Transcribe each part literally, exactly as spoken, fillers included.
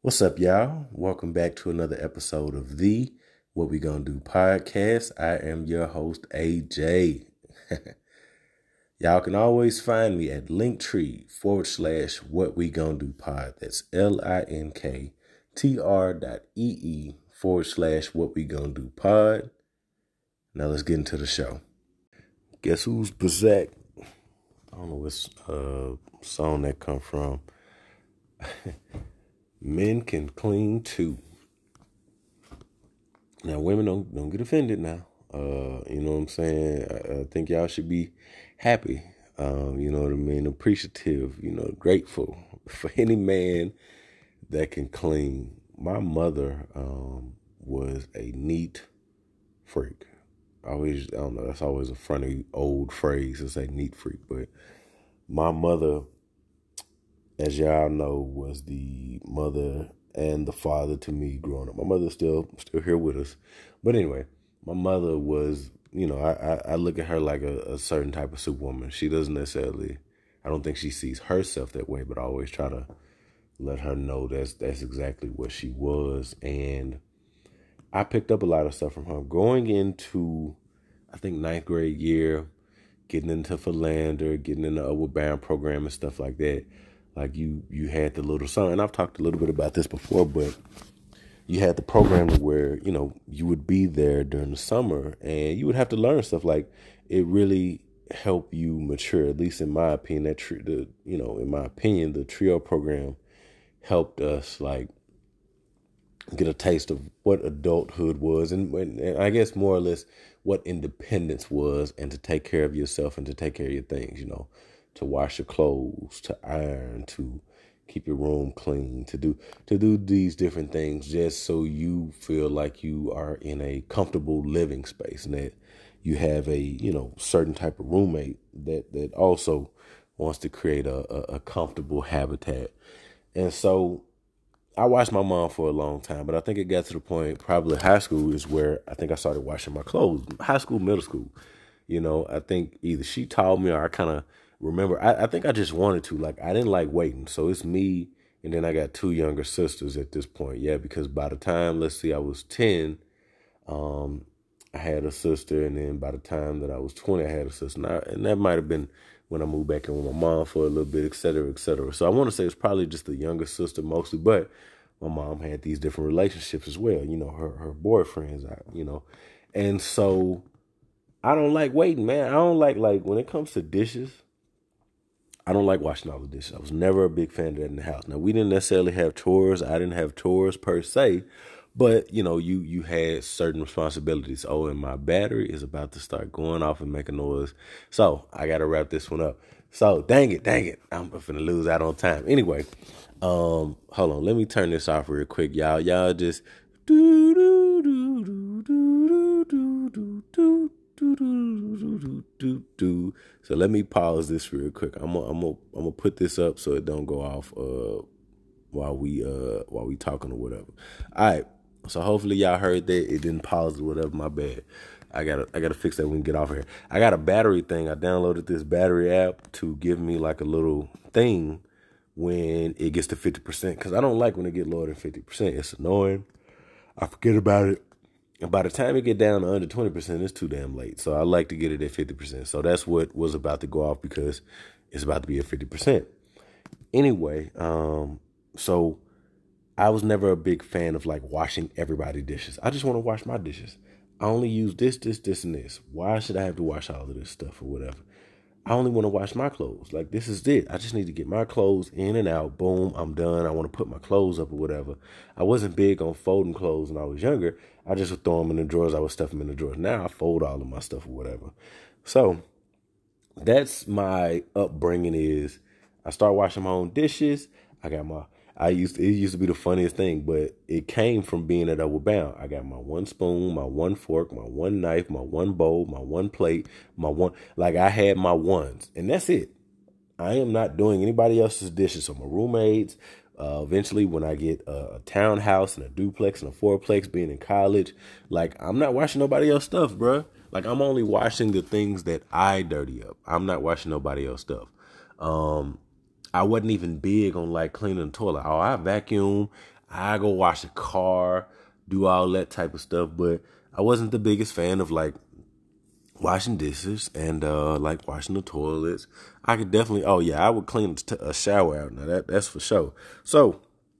What's up, y'all? Welcome back to another episode of the What We Gonna Do podcast. I am your host, A J. Y'all can always find me at Linktree forward slash What We Gonna Do pod. That's L-I-N-K-T-R dot E-E forward slash What We Gonna Do pod. Now let's get into the show. Guess who's Bazak? I don't know what uh, song that come from. Men can clean too. Now, women don't don't get offended now. Uh, you know what I'm saying? I, I think y'all should be happy. Um, you know what I mean? Appreciative. You know, grateful for any man that can clean. My mother um, was a neat freak. I always, I don't know. That's always a funny old phrase to say neat freak, but my mother, as y'all know, was the mother and the father to me growing up. My mother's still still here with us. But anyway, my mother was, you know, I, I, I look at her like a, a certain type of superwoman. She doesn't necessarily, I don't think she sees herself that way, but I always try to let her know that's, that's exactly what she was. And I picked up a lot of stuff from her. Going into, I think, ninth grade year, getting into Philander, getting in the Upward Bound program and stuff like that. Like you, you had the little song, and I've talked a little bit about this before, but you had the program where, you know, you would be there during the summer and you would have to learn stuff. Like it really helped you mature, at least in my opinion. That tri- the, you know, in my opinion, the trio program helped us like get a taste of what adulthood was, and, and I guess more or less what independence was, and to take care of yourself and to take care of your things, you know, to wash your clothes, to iron, to keep your room clean, to do to do these different things just so you feel like you are in a comfortable living space and that you have a, you know, certain type of roommate that, that also wants to create a, a, a comfortable habitat. And so I watched my mom for a long time, but I think it got to the point, probably high school is where I think I started washing my clothes. High school, middle school. You know, I think either she taught me or I kind of remember. I, I think I just wanted to. Like, I didn't like waiting. So it's me, and then I got two younger sisters at this point. Yeah, because by the time, let's see, I was ten, um, I had a sister, and then by the time that I was twenty, I had a sister. And, I, and that might have been when I moved back in with my mom for a little bit, et cetera, et cetera. So I want to say it's probably just the younger sister mostly, but my mom had these different relationships as well, you know, her, her boyfriends, you know. And so I don't like waiting, man. I don't like, like, when it comes to dishes, I don't like washing all the dishes. I was never a big fan of that in the house. Now, we didn't necessarily have chores. I didn't have chores per se, but, you know, you you had certain responsibilities. Oh, and my battery is about to start going off and making noise. So I got to wrap this one up. So dang it, dang it. I'm finna lose out on time. Anyway, um, hold on. Let me turn this off real quick, y'all. Y'all just do do do do do do do do. Do, do, do, do, do, do. So let me pause this real quick. I'm gonna, I'm gonna, I'm gonna put this up so it don't go off uh, while we uh while we talking or whatever. All right. So hopefully y'all heard that it didn't pause or whatever. My bad. I gotta I gotta fix that when we get off here. I got a battery thing. I downloaded this battery app to give me like a little thing when it gets to fifty percent, because I don't like when it get lower than fifty percent. It's annoying. I forget about it. And by the time it get down to under twenty percent, it's too damn late. So I like to get it at fifty percent. So that's what was about to go off because it's about to be at fifty percent. Anyway, um, so I was never a big fan of like washing everybody's dishes. I just want to wash my dishes. I only use this, this, this, and this. Why should I have to wash all of this stuff or whatever? I only want to wash my clothes. Like, this is it. I just need to get my clothes in and out. Boom, I'm done. I want to put my clothes up or whatever. I wasn't big on folding clothes when I was younger. I just would throw them in the drawers. I would stuff them in the drawers. Now I fold all of my stuff or whatever. So that's my upbringing is I start washing my own dishes. I got my, I used to, it used to be the funniest thing, but it came from being at Upward Bound. I got my one spoon, my one fork, my one knife, my one bowl, my one plate, my one, like I had my ones, and that's it. I am not doing anybody else's dishes. So my roommates, uh, eventually when I get a, a townhouse and a duplex and a fourplex being in college, like I'm not washing nobody else's stuff, bruh. Like I'm only washing the things that I dirty up. I'm not washing nobody else's stuff. Um, I wasn't even big on like cleaning the toilet. Oh, I vacuum. I go wash a car, do all that type of stuff. But I wasn't the biggest fan of like washing dishes and uh, like washing the toilets. I could definitely, oh yeah, I would clean a shower out. Now that that's for sure. So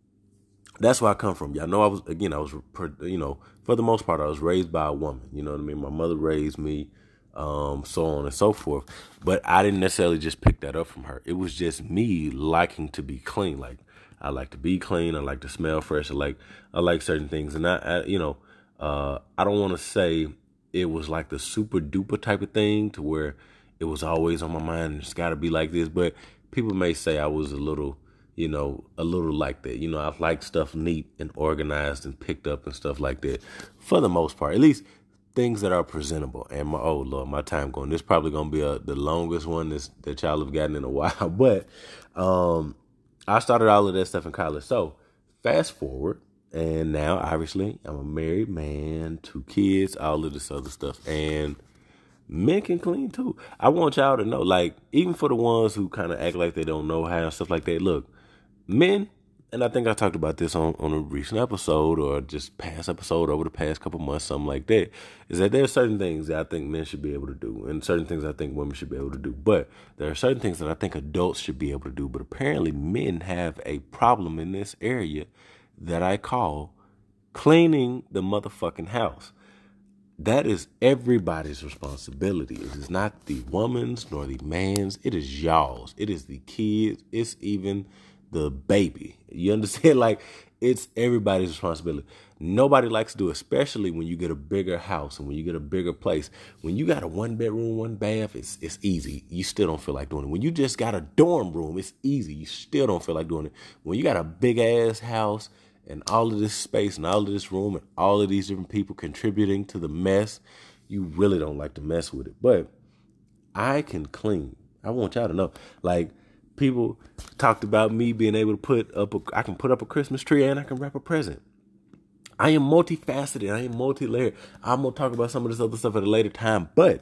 that's where I come from. Y'all know I was, again, I was, you know, for the most part, I was raised by a woman. You know what I mean? My mother raised me, um, so on and so forth. But I didn't necessarily just pick that up from her. It was just me liking to be clean. Like, I like to be clean. I like to smell fresh. I like, I like certain things. And I, I you know, uh, I don't want to say it was like the super duper type of thing to where it was always on my mind and it's got to be like this. But people may say I was a little, you know, a little like that. You know, I like stuff neat and organized and picked up and stuff like that for the most part, at least things that are presentable. And my, oh Lord, my time going, this is probably going to be a, the longest one that's, that y'all have gotten in a while. But um, I started all of that stuff in college. So fast forward. And now, obviously, I'm a married man, two kids, all of this other stuff. And men can clean too. I want y'all to know, like, even for the ones who kind of act like they don't know how and stuff like that, look, men, and I think I talked about this on, on a recent episode or just past episode over the past couple months, something like that, is that there are certain things that I think men should be able to do and certain things I think women should be able to do. But there are certain things that I think adults should be able to do. But apparently men have a problem in this area that I call cleaning the motherfucking house. That is everybody's responsibility. It is not the woman's nor the man's. It is y'all's. It is the kids. It's even the baby. You understand? Like, it's everybody's responsibility. Nobody likes to do it, especially when you get a bigger house and when you get a bigger place. When you got a one bedroom, one bath, it's it's easy. You still don't feel like doing it. When you just got a dorm room, it's easy. You still don't feel like doing it. When you got a big ass house and all of this space and all of this room and all of these different people contributing to the mess, you really don't like to mess with it. But I can clean. I want y'all to know. Like, people talked about me being able to put up a, I can put up a Christmas tree and I can wrap a present. I am multifaceted. I am multi-layered. I'm going to talk about some of this other stuff at a later time, but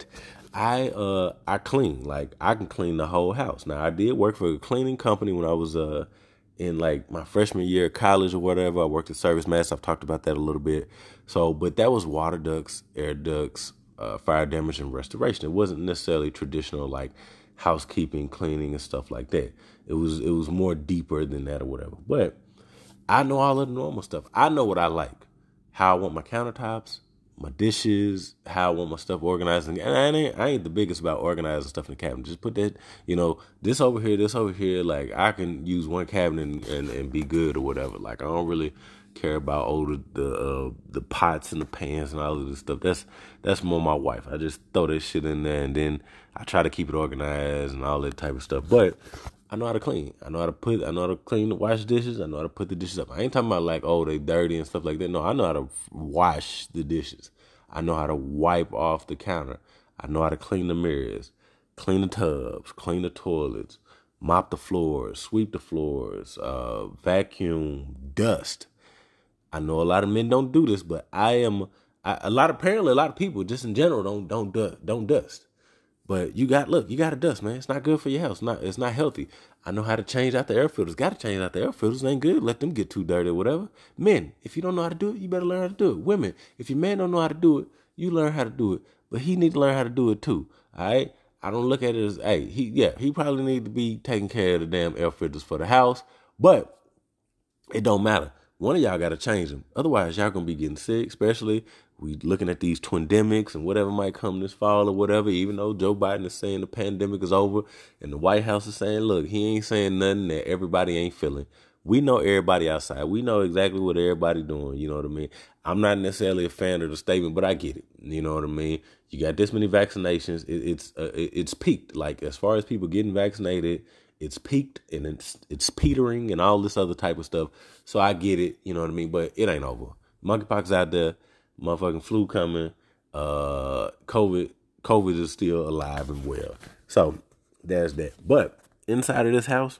I uh I clean. Like, I can clean the whole house. Now, I did work for a cleaning company when I was uh in like my freshman year of college or whatever. I worked at Service Mass. I've talked about that a little bit. So, but that was water ducts, air ducts, uh, fire damage and restoration. It wasn't necessarily traditional like housekeeping, cleaning and stuff like that. It was, it was more deeper than that or whatever. But I know all of the normal stuff. I know what I like, how I want my countertops, my dishes, how I want my stuff organized. And I ain't, I ain't the biggest about organizing stuff in the cabinet. Just put that, you know, this over here, this over here. Like, I can use one cabinet and, and, and be good or whatever. Like, I don't really care about all the the, uh, the pots and the pans and all of this stuff. That's that's more my wife. I just throw that shit in there and then I try to keep it organized and all that type of stuff. But I know how to clean. I know how to put, I know how to clean, wash dishes. I know how to put the dishes up. I ain't talking about like, oh, they dirty and stuff like that. No, I know how to wash the dishes. I know how to wipe off the counter. I know how to clean the mirrors, clean the tubs, clean the toilets, mop the floors, sweep the floors, uh, vacuum, dust. I know a lot of men don't do this, but I am, I, a lot, apparently a lot of people just in general don't, don't, du- don't dust. But you got, look, you got to dust, man. It's not good for your health. It's not, it's not healthy. I know how to change out the air filters. Got to change out the air filters. It ain't good. Let them get too dirty or whatever. Men, if you don't know how to do it, you better learn how to do it. Women, if your man don't know how to do it, you learn how to do it. But he need to learn how to do it too. All right? I don't look at it as, hey, he, yeah, he probably need to be taking care of the damn air filters for the house. But it don't matter. One of y'all got to change them. Otherwise, y'all going to be getting sick, especially we looking at these twindemics and whatever might come this fall or whatever, even though Joe Biden is saying the pandemic is over and the White House is saying, look, he ain't saying nothing that everybody ain't feeling. We know everybody outside. We know exactly what everybody doing. You know what I mean? I'm not necessarily a fan of the statement, but I get it. You know what I mean? You got this many vaccinations. It, it's uh, it, it's peaked. Like, as far as people getting vaccinated, it's peaked and it's it's petering and all this other type of stuff. So I get it. You know what I mean? But it ain't over. Monkeypox out there. Motherfucking flu coming. Uh, COVID. COVID is still alive and well. So there's that. But inside of this house,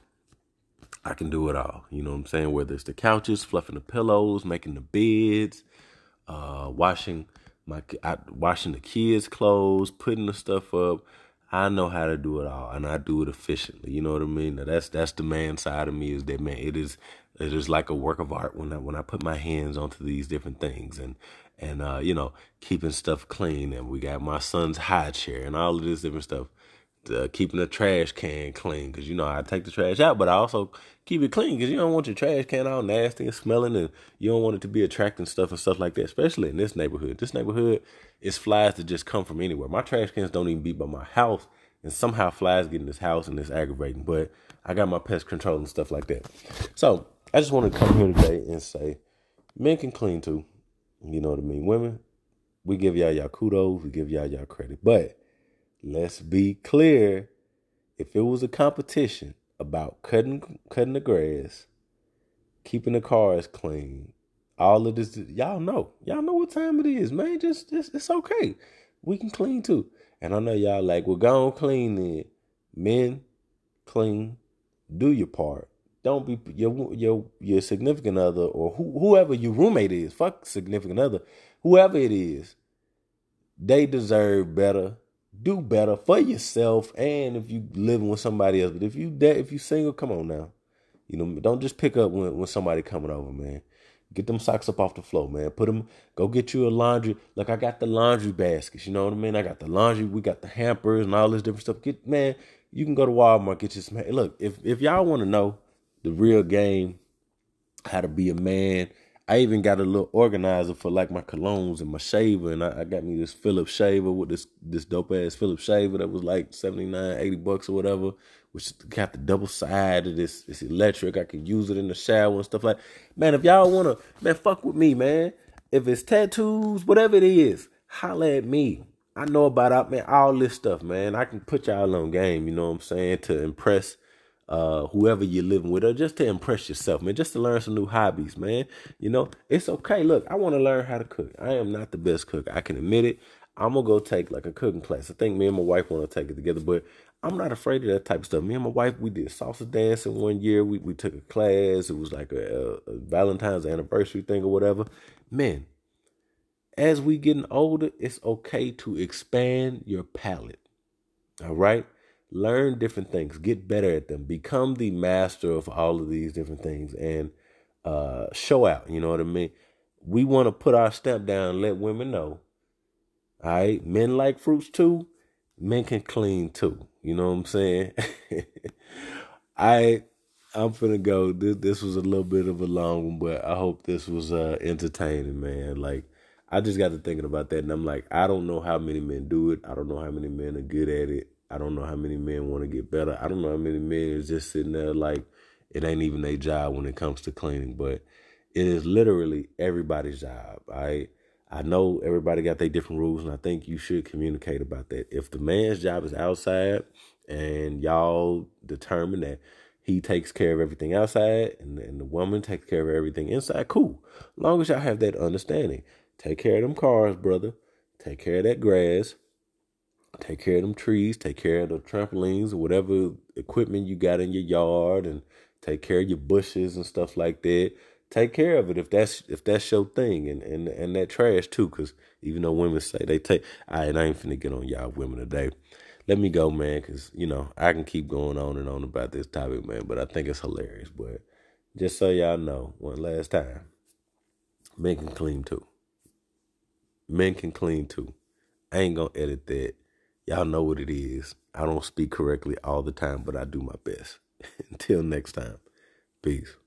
I can do it all. You know what I'm saying? Whether it's the couches, fluffing the pillows, making the beds, uh, washing my, I, washing the kids' clothes, putting the stuff up. I know how to do it all, and I do it efficiently. You know what I mean? Now, that's that's the man side of me. Is that man? It is it is like a work of art when I when I put my hands onto these different things, and and uh, you know, keeping stuff clean. And we got my son's high chair and all of this different stuff. Uh, keeping the trash can clean, because you know I take the trash out, but I also keep it clean because you don't want your trash can all nasty and smelling, and you don't want it to be attracting stuff and stuff like that. Especially in this neighborhood. This neighborhood is flies that just come from anywhere. My trash cans don't even be by my house, and somehow flies get in this house and it's aggravating. But I got my pest control and stuff like that. So I just want to come here today and say, men can clean too. You know what I mean? Women, we give y'all y'all kudos, we give y'all y'all credit, but let's be clear. If it was a competition about cutting cutting the grass, keeping the cars clean, all of this, y'all know. Y'all know what time it is, man. Just, just it's okay. We can clean too. And I know y'all like, well, go on clean then. Men, clean. Do your part. Don't be your your your significant other or who, whoever your roommate is. Fuck significant other. Whoever it is, they deserve better. Do better for yourself, and if you living with somebody else. But if you de- if you single, come on now. You know, don't just pick up when, when somebody coming over, man. Get them socks up off the floor, man. Put them, go get you a laundry. Look, I got the laundry baskets, you know what I mean? I got the laundry, we got the hampers and all this different stuff. Get, man, you can go to Walmart, get you some, look, if, if y'all want to know the real game, how to be a man, I even got a little organizer for like my colognes and my shaver, and I, I got me this Philips shaver with this this dope ass Philips shaver that was like seventy-nine, eighty bucks or whatever, which got the double side of this. It's electric. I can use it in the shower and stuff like. Man, if y'all wanna, man, fuck with me, man. If it's tattoos, whatever it is, holla at me. I know about it, man, all this stuff, man. I can put y'all on game, you know what I'm saying, to impress uh, whoever you're living with, or just to impress yourself, man, just to learn some new hobbies, man. You know, it's okay. Look, I want to learn how to cook. I am not the best cook. I can admit it. I'm going to go take like a cooking class. I think me and my wife want to take it together, but I'm not afraid of that type of stuff. Me and my wife, we did salsa dancing one year. We we took a class. It was like a, a, a Valentine's anniversary thing or whatever. Man, as we getting older, it's okay to expand your palate. All right? Learn different things. Get better at them. Become the master of all of these different things and uh, show out. You know what I mean? We want to put our stamp down and let women know. All right? Men like fruits too. Men can clean too. You know what I'm saying? I, I'm finna go. This, this was a little bit of a long one, but I hope this was uh, entertaining, man. Like, I just got to thinking about that, and I'm like, I don't know how many men do it. I don't know how many men are good at it. I don't know how many men want to get better. I don't know how many men is just sitting there like it ain't even their job when it comes to cleaning, but it is literally everybody's job. I I know everybody got their different rules, and I think you should communicate about that. If the man's job is outside and y'all determine that he takes care of everything outside and, and the woman takes care of everything inside, cool. As long as y'all have that understanding. Take care of them cars, brother. Take care of that grass. Take care of them trees, take care of the trampolines or whatever equipment you got in your yard, and take care of your bushes and stuff like that. Take care of it if that's if that's your thing, and and, and that trash too, because even though women say they take, all right, I ain't finna get on y'all women today. Let me go, man, because, you know, I can keep going on and on about this topic, man, but I think it's hilarious. But just so y'all know, one last time, men can clean too. Men can clean too. I ain't gonna edit that. Y'all know what it is. I don't speak correctly all the time, but I do my best. Until next time, peace.